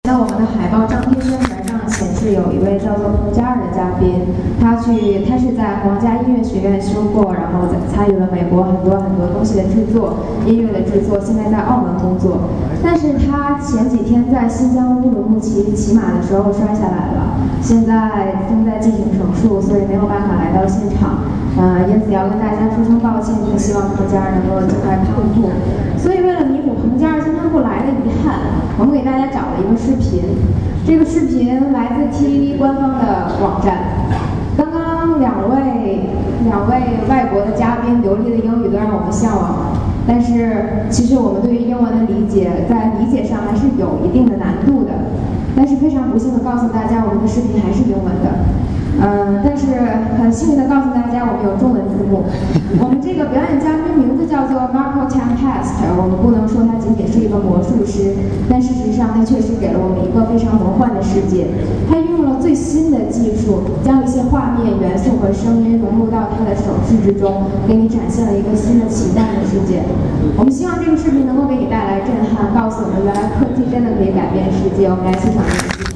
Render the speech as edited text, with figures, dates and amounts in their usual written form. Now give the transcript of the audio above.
在我们的海报张贴宣传上显示有一位叫做彭佳儿的嘉宾，他是在皇家音乐学院修过，然后参与了美国很多东西的制作，音乐的制作，现在在澳门工作。但是他前几天在新疆乌鲁木齐骑马的时候摔下来了，现在正在进行手术，所以没有办法来到现场。因此要跟大家说声抱歉，并希望彭佳儿能够尽快康复。所以为了弥补彭佳儿今天不来的遗憾，我们给大家找了一个视频。这个视频来自 TVB 官方的网站。刚刚两位外国的嘉宾流利的英语都让我们向往，但是其实我们对于英文的理解，在理解上还是有一定的难度的。但是非常不幸的告诉大家，我们的视频还是英文的。但是很幸运的告诉大家，我们有中文字幕。我们这个表演嘉宾名字叫做 Marco Tempest， 我们不能说他仅仅是一个魔术师，但事实上他确实给了我们一个非常魔幻的世界。他运用了最新的技术，将一些画面元素和声音融入到他的手势之中，给你展现了一个新的奇幻的世界。我们希望这个视频能够给你带来震撼，告诉我们原来科技真的可以改变世界。我们来欣赏这个视频。